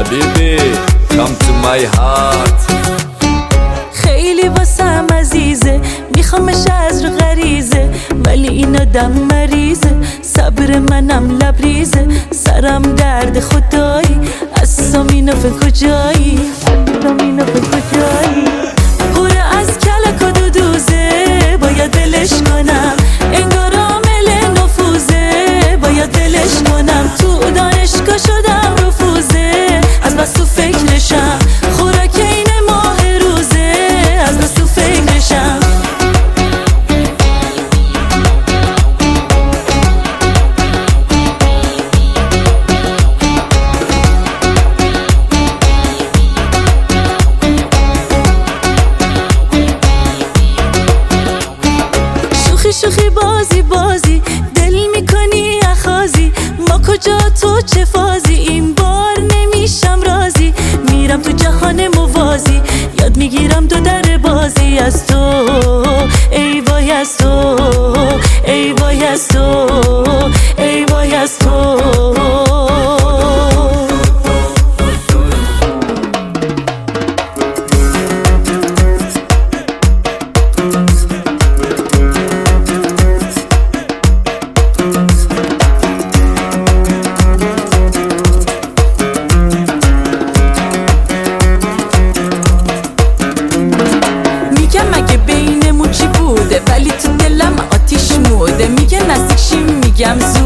Baby, come to my heart. خیلی واسم عزیزه، میخوامش از رو غریزه، ولی این آدم مریضه، صبر منم لبریزه، سرم درد خدایی، اصلا اینو به کجایی، پره از کلک و دودوزه، باید دلش کنم، انگار عامل نفوذه، باید دلش کنم، تو دانشگاه شدم رفوزه، از بس تو فکرشم، خوراک این ماه روزه، از بس تو فکرشم. شوخی بازی دل میکنی اخازی، ما کجا تو چه فازی، این بار نمیشم راضی، میرم تو جهان موازی، یاد میگیرم دو در بازی از تو، ای وای از تو، ای وای از تو، ای وای از تو. ولی تو دلم آتیش موده، میگه نزدیک شیم میگم